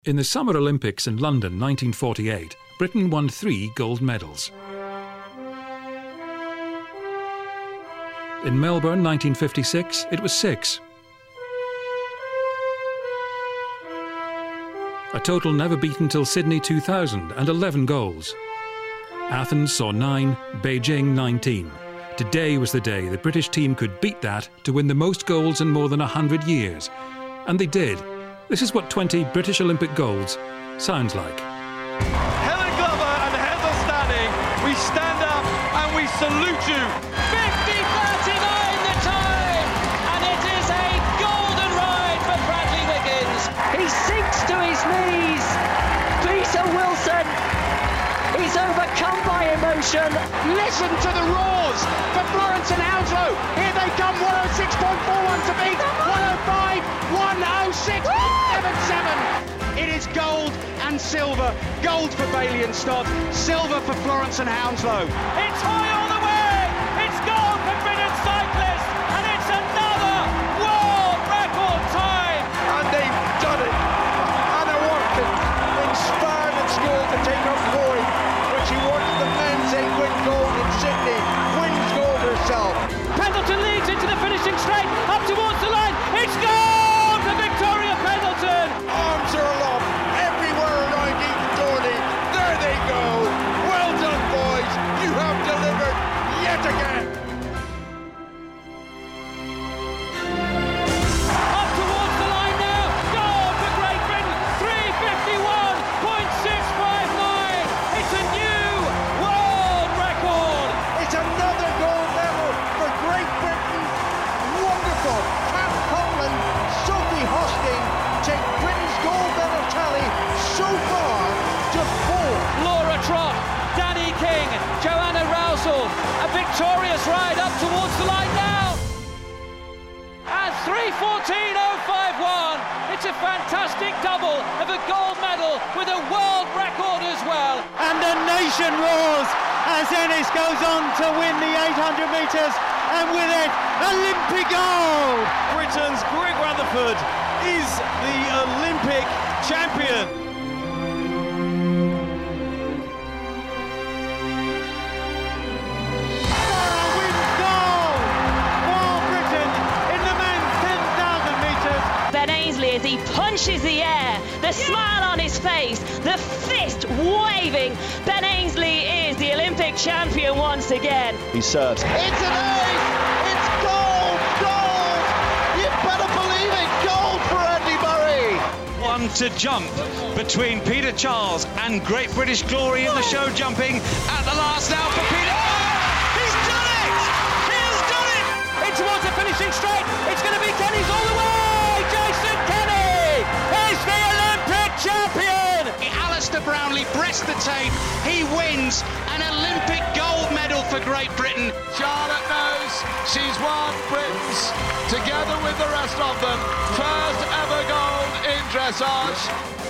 In the Summer Olympics in London 1948, Britain won 3 gold medals. In Melbourne 1956, it was 6. A total never beaten till Sydney 2000 and 11 goals. Athens saw 9, Beijing 19. Today was the day the British team could beat that to win the most goals in more than 100 years. And they did. This is what 20 British Olympic golds sounds like. Helen Glover and Heather Stanning, we stand up and we salute you. 50:39 the time, and it is a golden ride for Bradley Wiggins. He sinks to his knees. Peter Wilson, he's overcome by emotion. Listen to the roars for Florence and Hounslow. Here they come, 106.41 to beat, 105, 106.77. It is gold and silver. Gold for Bailey and Stott, silver for Florence and Hounslow. It's high all the way. It's gold for British cyclists, and it's another world record time. And they've done it. Anna Watkins, inspired at school to take up rowing when she wanted the men's 8-win gold in Sydney, wins gold herself. Pendleton leads into the finishing straight, up towards the line. It's gold for Victoria Pendleton. Arms are aloft everywhere around Eden Doherty. There they go. Well done, boys. You have delivered yet again. Up towards the line now. Gold for Great Britain. 3:51.659. It's a new world record. It's another gold medal for Great Britain. Wonderful. Kat Coleman, Sophie Hosking take Britain's gold medal tally so far to 4. Laura Trott, Danny King, Joanna Rousel. A victorious ride up towards the line now. And 3:14.051. It's a fantastic double of a gold medal with a world record as well. And the nation roars as Ennis goes on to win the 800 metres, and with it, Olympic gold! Britain's Greg Rutherford is the Olympic champion. Sarah wins gold for Britain in the men's 10,000 metres. Ben Ainsley, as he punches the air, the smile on his face, the fist waving. Ben Ainsley is the Olympic champion once again. He serves. It's an ace! It's gold! Gold! You better believe it! Gold for Andy Murray! One to jump between Peter Charles and Great British Glory in the show jumping at the last now for Peter. Oh, he's done it! He's done it! In towards the finishing straight. It's going to be Kenny's all the way. Jason Kenny is the Olympic champion. Alistair Brownlee breasts the tape. He wins an Olympic gold medal for Great Britain. Charlotte knows she's won Britain's, together with the rest of them, first ever gold in dressage.